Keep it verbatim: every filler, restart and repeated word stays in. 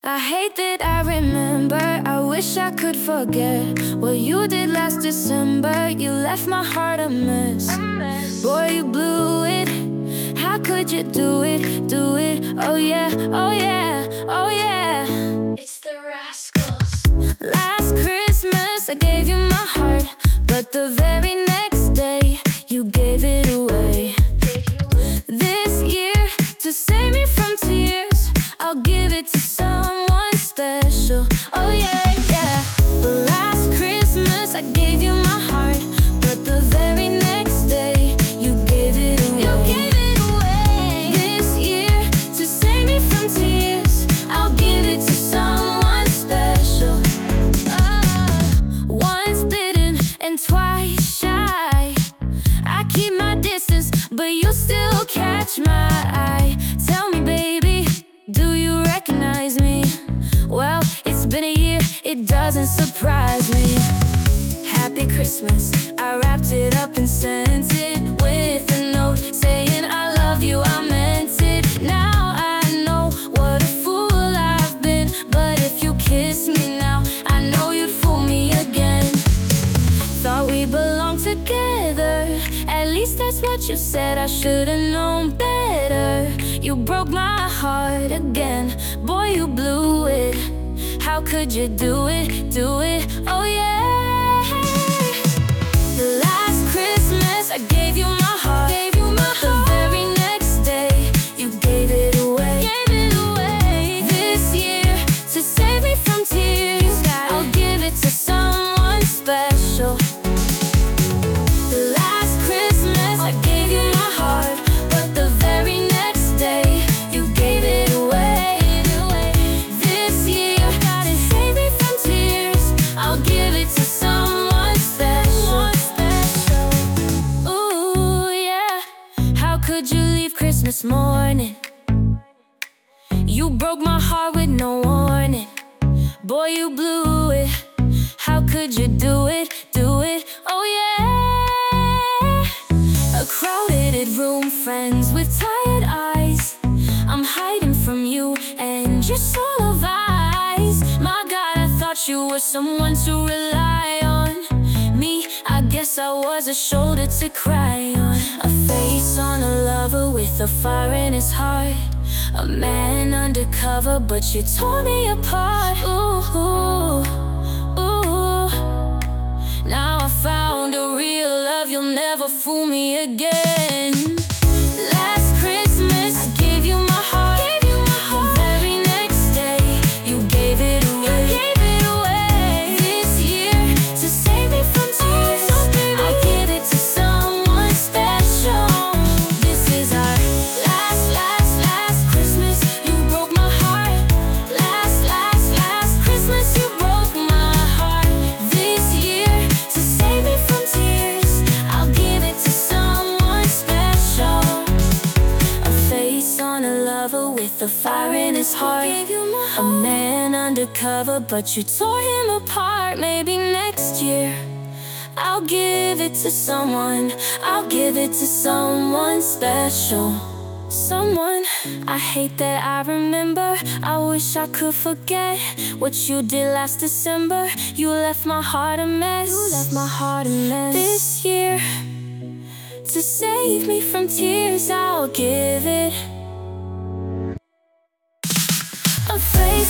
I hate that I remember, I wish I could forget what you did last December. You left my heart a mess. Boy, you blew it. How could you do it, do it? Oh yeah, oh yeah, oh yeah. It's the Rascals. Last Christmas I gave you my heart, but the very next day you gave it away. This year, to save me from tears, I'll give it to someone special. Oh yeah, yeah. Last Christmas I gave you my heart, but the very next day you gave it away. You gave it away. This year, to save me from tears, I'll give it to someone special. Oh, once bitten and twice shy, I keep my distance, but you still catch my eye. Tell me, baby, do you recognize me? Well, it's been a year, it doesn't surprise me. Happy Christmas, I wrapped it up and sent it with a note saying I love you, I meant it. Now I know what a fool I've been, but if you kiss me now, I know you'd fool me again. Thought we belonged together, at least that's what you said. I should've known better. You broke my heart again. Boy, you blew it. How could you do it, do it? Oh yeah. The last Christmas I gave you my heart, gave you my heart. The very next day you gave it away, gave it away. This year, to save me from tears, I'll give it to someone special. The last Christmas I gave you my heart, but the very next day you gave it away. This year, to save me from tears, I'll give it to someone special. Ooh yeah. How could you leave Christmas morning? You broke my heart with no warning. Boy, you blew it. How could you do it, do it? Oh yeah. A crowded room, friends with tired eyes. I'm hiding from you and you're full of eyes. My God, I thought you were someone to rely on. Me, I guess I was a shoulder to cry on. A face on a lover with a fire in his heart. A man undercover, but you tore me apart. Ooh, ooh, ooh. Now I found a real love, you'll never fool me again. Last Christmas I gave you my heart, gave you my heart. The very next day you gave it away, you gave it away. This year, to save me from tears, I'll give it to someone special. This is our last, last, last Christmas. You broke my heart. Last, last, last Christmas. You broke my heart. This year, to save me from tears, I'll give it to someone special. A face on a lover with a fire in his heart. A man undercover, but you tore him apart. Maybe next year I'll give it to someone. I'll give it to someone special. Someone. I hate that I remember, I wish I could forget what you did last December. You left my heart a mess. You left my heart a mess. This year, to save me from tears, I'll give it